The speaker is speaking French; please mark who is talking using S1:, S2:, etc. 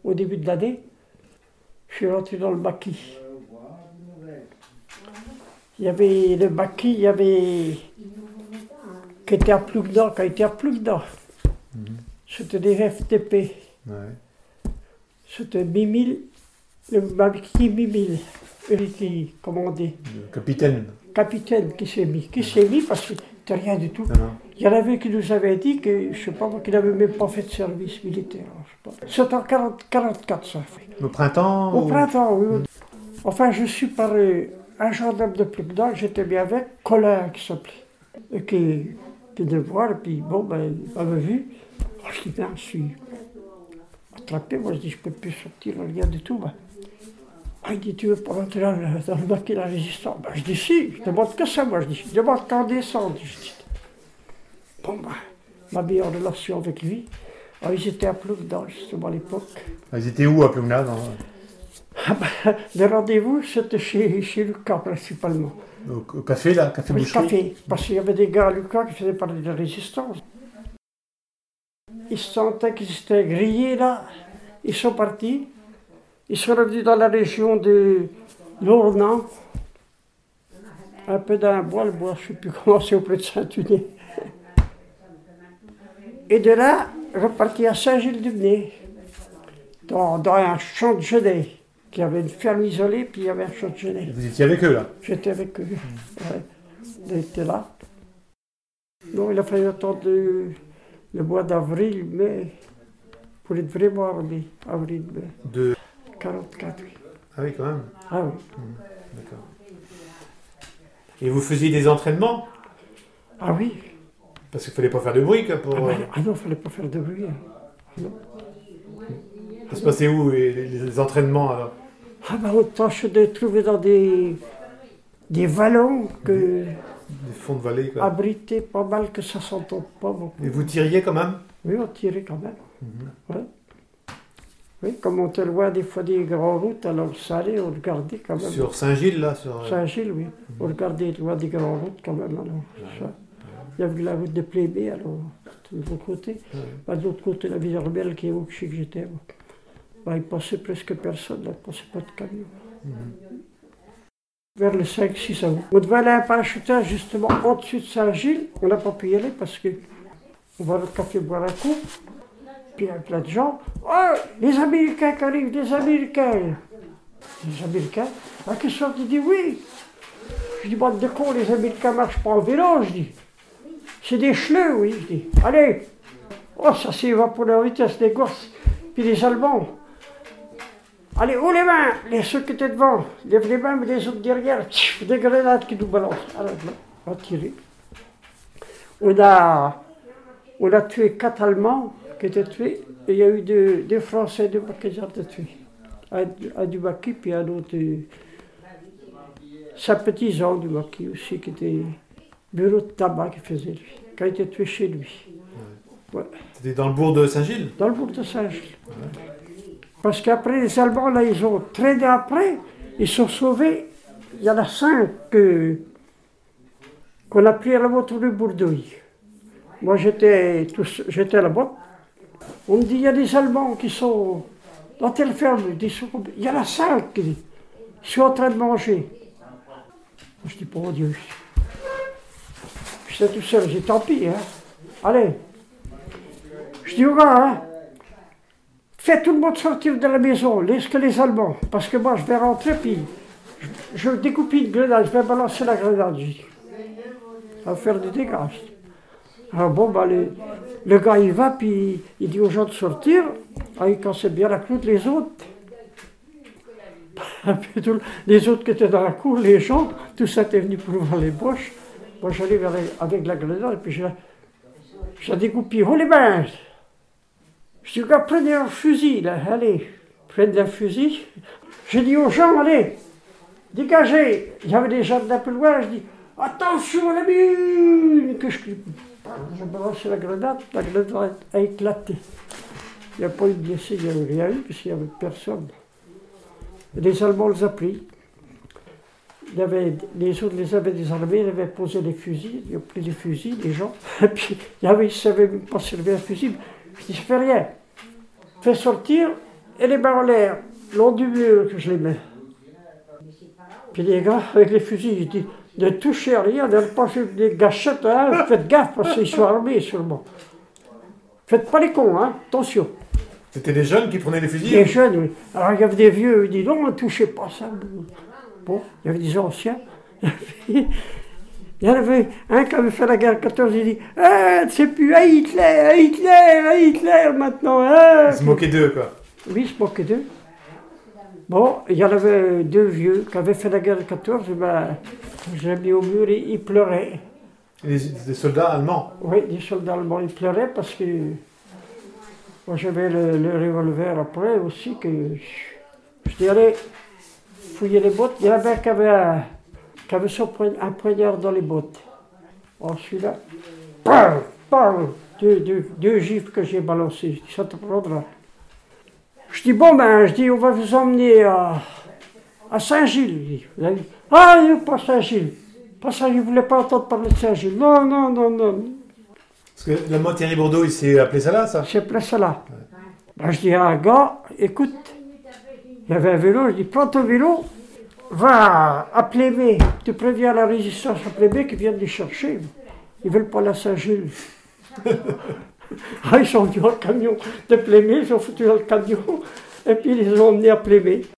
S1: au début de l'année, je suis rentré dans le maquis. Il y avait le maquis, qui était à Plougnan, qui a été à Plougnan. C'était des FTP.
S2: Ouais.
S1: C'était Mimile, le maquis Mimile, qui commandait.
S2: Le capitaine.
S1: Capitaine qui s'est mis parce que c'était rien du tout.
S2: Non.
S1: Il y en avait qui nous avaient dit que, je sais pas moi, qu'il n'avait même pas fait de service militaire. Je sais pas. C'était en 44 ça fait.
S2: Au printemps
S1: Au printemps, oui. Enfin, je suis par un gendarme de Plougnan, j'étais bien avec, Colin qui s'appelait, qui venait voir, et puis bon, ben, il m'avait vu. Oh, je dis, bien, je suis attrapé, moi je dis, je peux plus sortir, rien du tout. Ben. Ah, il dit, tu veux pas rentrer dans le maquis de la résistance? Ben, je dis, si, je demande que ça, moi, je dis, je demande qu'en descendre, je dis. Bon, ben, ma meilleure relation avec lui, alors, ils étaient à Plougnan, justement, à l'époque.
S2: Ils étaient où à Plougnan
S1: Ah ben, les rendez-vous, c'était chez Lucas, principalement.
S2: Au café, là, café
S1: Oui,
S2: boucherie.
S1: café, parce qu'il y avait des gars à Lucas qui faisaient partie de la résistance. Ils se sentaient qu'ils étaient grillés, là. Ils sont partis. Ils sont revenus dans la région de l'Ornans, un peu dans un bois, le bois, je ne sais plus comment c'est, auprès de Saint-Tunet. Et de là, repartis à Saint-Gilles-du-Benay, dans un champ de genêts, qui avait une ferme isolée, puis il y avait un champ de genêts.
S2: Vous étiez avec eux, là?
S1: J'étais avec eux, ouais. Ils étaient là. Non, il a fallu attendre le mois d'avril, mai, pour être vraiment armé, avril, mai.
S2: De
S1: 44, oui.
S2: Ah oui, quand même.
S1: Ah oui.
S2: D'accord. Et vous faisiez des entraînements?
S1: Ah oui.
S2: Parce qu'il ne fallait pas faire de bruit, quoi, pour...
S1: Ah, ben, non, il ne fallait pas faire de bruit. Hein. Non.
S2: Ça se passait où, les entraînements, alors?
S1: Ah ben, on tâchait de trouver dans des vallons que...
S2: Des fonds de vallée, quoi.
S1: Abrités pas mal, que ça s'entende pas beaucoup.
S2: Et vous tiriez quand même?
S1: Oui, on tirait quand même. Ouais. Oui, comme on était loin des fois des grandes routes, alors ça allait, on regardait quand même.
S2: Sur Saint-Gilles, là sur...
S1: Saint-Gilles, oui. On regardait loin des grandes routes quand même, alors. Ça. Il y avait la route de Plébé, alors, de l'autre côté. De l'autre côté, la Villarmel, qui est où que j'étais. Ben, il passait presque personne, là, il passait pas de camion. Vers le 5-6 août. On devait aller à un parachutage, justement, au-dessus de Saint-Gilles. On n'a pas pu y aller parce que on va au café boire un coup. Puis il y a plein de gens. Oh, les Américains qui arrivent, les Américains. Les Américains? Ah, qu'est-ce que tu dis? Oui. Je dis, bande de cons, les Américains ne marchent pas en vélo, je dis. C'est des chleux, oui, je dis. Allez. Oh, ça s'est évaporé en vitesse, les gosses. Puis les Allemands. Allez, haut les mains, ceux qui étaient devant, lèvent les mains, mais les autres derrière, des grenades qui nous balancent. Alors, on a tiré. On a tué 4 Allemands qui étaient tués, et il y a eu 2 Français, 2 Maquisards de tués. Un du maquis, puis un autre, sa petit-Jean du maquis aussi, qui était bureau de tabac qui faisait lui, qui a été tué chez lui. Ouais.
S2: C'était dans le bourg de Saint-Gilles?
S1: Dans le bourg de Saint-Gilles. Ouais. Parce qu'après, les Allemands, là, ils ont traîné après, ils sont sauvés. Il y en a 5 qu'on a pris à la moto de Bourdouille. Moi, j'étais là-bas. On me dit, il y a des Allemands qui sont dans telle ferme. Il y en a 5 qui sont en train de manger. Je dis, oh Dieu. J'étais tout seul, j'ai dit, tant pis, hein. Allez. Je dis, au gars, hein. Fais tout le monde sortir de la maison, laisse que les Allemands, parce que moi je vais rentrer, puis je découpe une grenade, je vais balancer la grenade. Ça va faire des dégâts. Alors bon, bah, le gars il va, puis il dit aux gens de sortir, ah, il cassait bien la cloute, les autres. Les autres qui étaient dans la cour, les gens, tout ça était venu pour voir les boches. Moi j'allais avec la grenade, et puis je la découpais, oh les mains! Je dis, gars, prenez un fusil, là, allez, prenez un fusil. J'ai dit aux gens, allez, dégagez. Il y avait des gens d'un peu loin, je dis, attention à la mine, que je balançais la grenade a éclaté. Il n'y a pas eu de blessés, il n'y avait rien eu, puisqu'il n'y avait personne. Et les Allemands les ont pris. Les autres les avaient désarmés, ils avaient posé les fusils, ils ont pris les fusils, les gens. Et puis, ils ne savaient même pas servir un fusil. Je dis, je fais rien. Fais sortir et les mains en l'air, long du mur que je les mets. Puis les gars, avec les fusils, ils disent, ne touchez à rien, ne pas faire des gâchettes, hein, faites gaffe parce qu'ils sont armés seulement. Faites pas les cons, hein, attention.
S2: C'était des jeunes qui prenaient les fusils?
S1: Des jeunes, oui. Alors il y avait des vieux, ils disent, non, ne touchez pas ça. Bon, il y avait des anciens. Il y en avait un qui avait fait la guerre 14, il dit, c'est plus à Hitler maintenant.
S2: Ils se moquaient d'eux, quoi.
S1: Oui, ils se moquaient d'eux. Bon, il y en avait deux vieux qui avaient fait la guerre de 14, ben, je l'ai mis au mur et ils pleuraient.
S2: Des soldats allemands?
S1: Oui, des soldats allemands, ils pleuraient parce que moi j'avais le revolver après aussi, que je dis allez, fouiller les bottes. Il y en avait un qui avait un poignard dans les bottes. Oh, celui-là, deux gifles que j'ai balancés, ça te prendra. Je dis, bon ben, on va vous emmener à Saint-Gilles. Ah, pas Saint-Gilles. Pas Saint-Gilles, je ne voulais pas entendre parler de Saint-Gilles. Non.
S2: Parce que la mode Thierry Bourdeau, il s'est appelé ça là, ça?
S1: C'est appelé ça là. Ouais. Ben, je dis à un gars, écoute, il y avait un vélo, je dis, prends ton vélo, va à Plémé, tu préviens la résistance à Plémé qui viennent les chercher. Ils ne veulent pas la Saint-Gilles. Ah, ils sont venus dans le camion de Plémé, ils sont foutus dans le camion, et puis ils les ont emmenés à Plémé.